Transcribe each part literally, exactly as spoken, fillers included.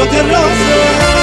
درازه.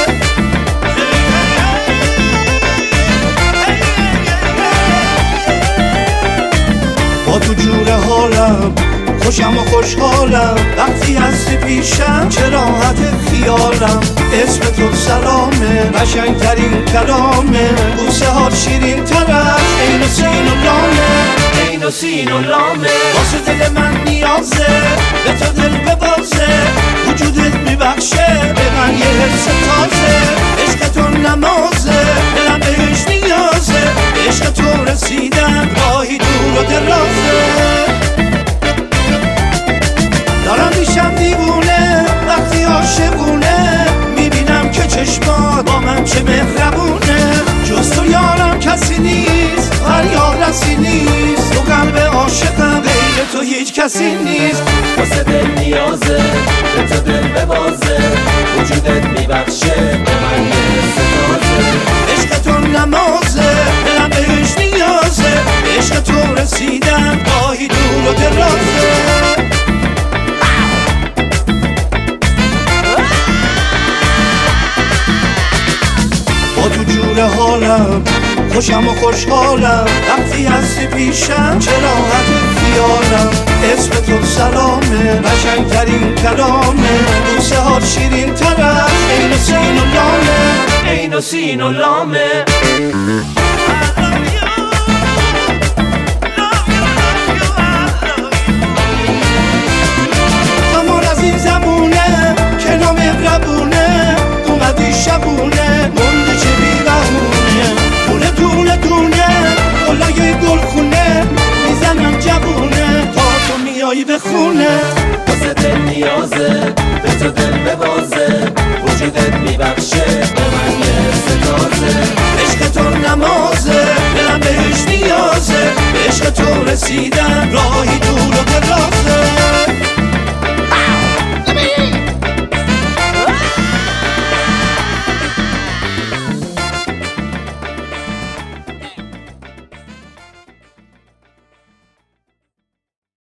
با تو جور حالم خوشم و خوشحالم، وقتی هستی پیشم چه راحت خیالم. اسم تو سلامه، قشنگترین کلامه، بوسه ها شیرین ترش عین و سین و لامه، عین و سین و لامه. واسه دل من نیازه، به تو دل ببازه، وجودت میبخشه به من یه حس تازه. عشق تو نمازه، دلم بهش نیازه، عشق تو رسیدم راهی دور و درازه. دارم میشم دیوونه وقتی عاشقونه، میبینم که چشمات با من چه مهربونه. جز تو یارم کسی نیست، فریاد رسی نیست، تو قلب عاشقم غیر تو هیچ کسی نیست. واسه دل نیازه، به تو دل ببازه، وجودت میبخشه به من یه حس تازه. عشق تو نمازه، دلم بهش نیازه، عشق تو رسیدم راهی دور و درازه. با تو جور حالم خوشم و خوشحالم، وقتی هستی پیشم چه راحت خیالم. اسم تو سلامه، قشنگترین کلامه، بوسه ها شیرین ترش عین و سین و لامه، عین و سین و لامه. اما از این زمونه که نامهربونه، اومدی شبونه مونده چه بیرهونه. دونه دونه دونه گلای گلخونه، میزنم جوونه تا تو میایی به خونه. واسه دل نیازه، به تو دل ببازه، وجودت میبخشه به من یه حس تازه. عشق تو نمازه، دلم بهش نیازه، عشق تو رسیدم راهی دور و دراز.